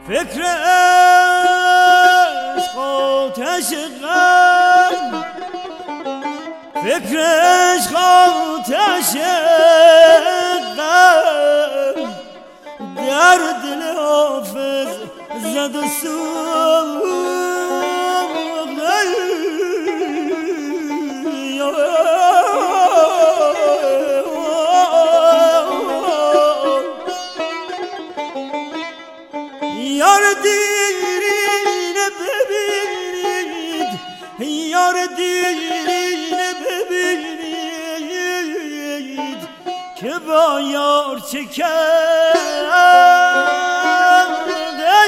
فکر عشق آتش غم، فکر عشق آتش غم در دل حافظ زد و سوخت. یار دیرینه ببینید، یار دیرینه ببینید که با یار چه کرده.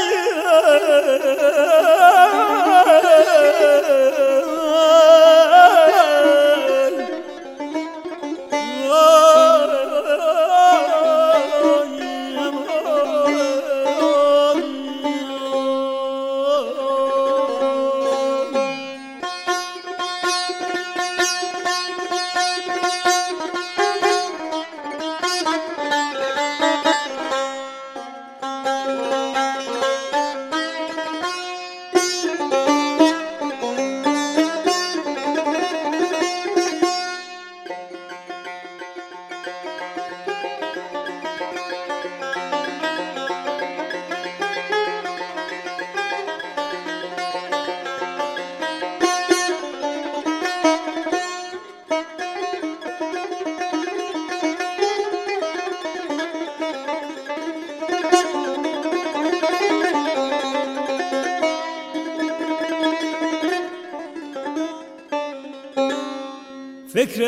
فکر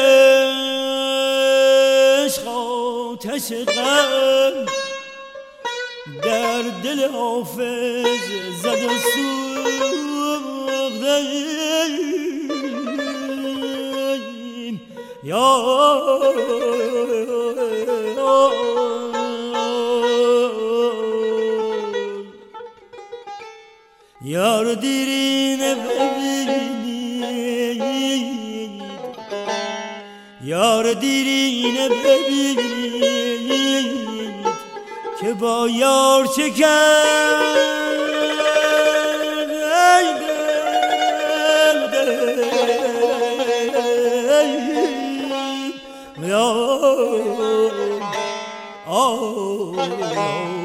عشق آتش غم در دل حافظ زد و سوخته. یار دیرینه ببینید، یار دیرینه ببینید که با یار چه کرد. یا